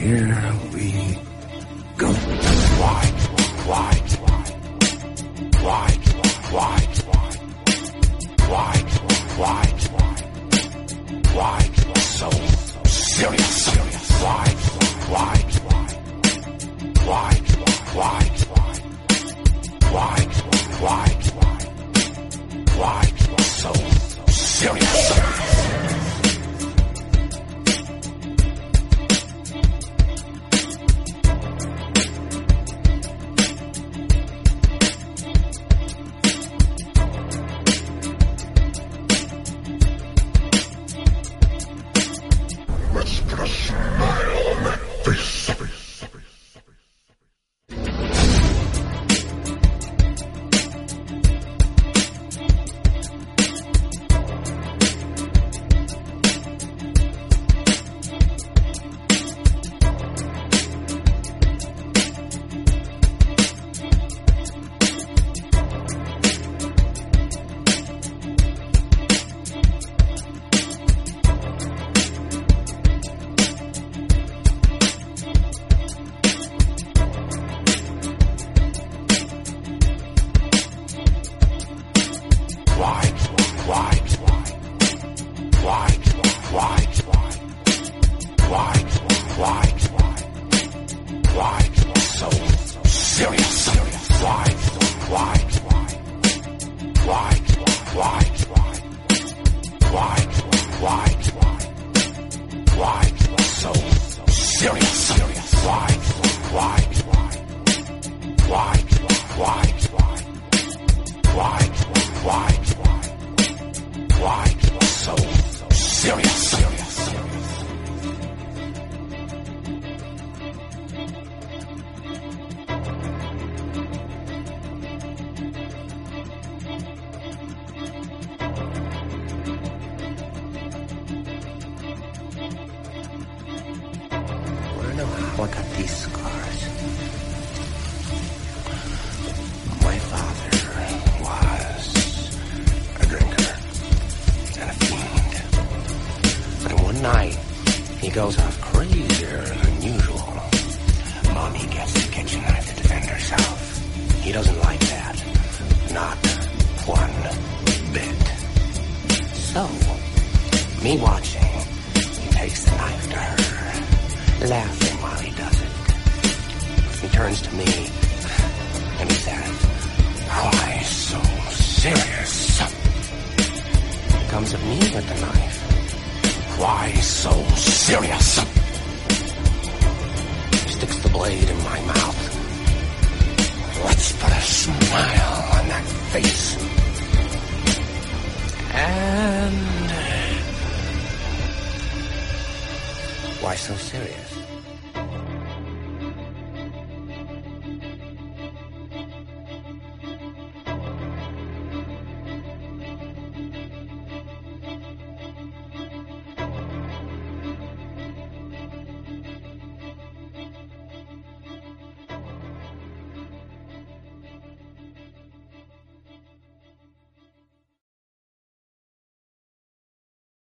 here we go. Why so serious? Why so serious? Let's put a smile on that face. Why so serious? Why so serious? Why so serious? How I got these scars. My father was a drinker and a fiend. But one night, he goes off crazier than usual. Mommy gets the kitchen knife to defend herself. He doesn't like that. Not one bit. So, me watching, he takes the knife to her, laughing while he does it. He turns to me and he says, "Why so serious?" He comes at me with the knife. "Why so serious?" He sticks the blade in my mouth. "Let's put a smile on that face." And why so serious?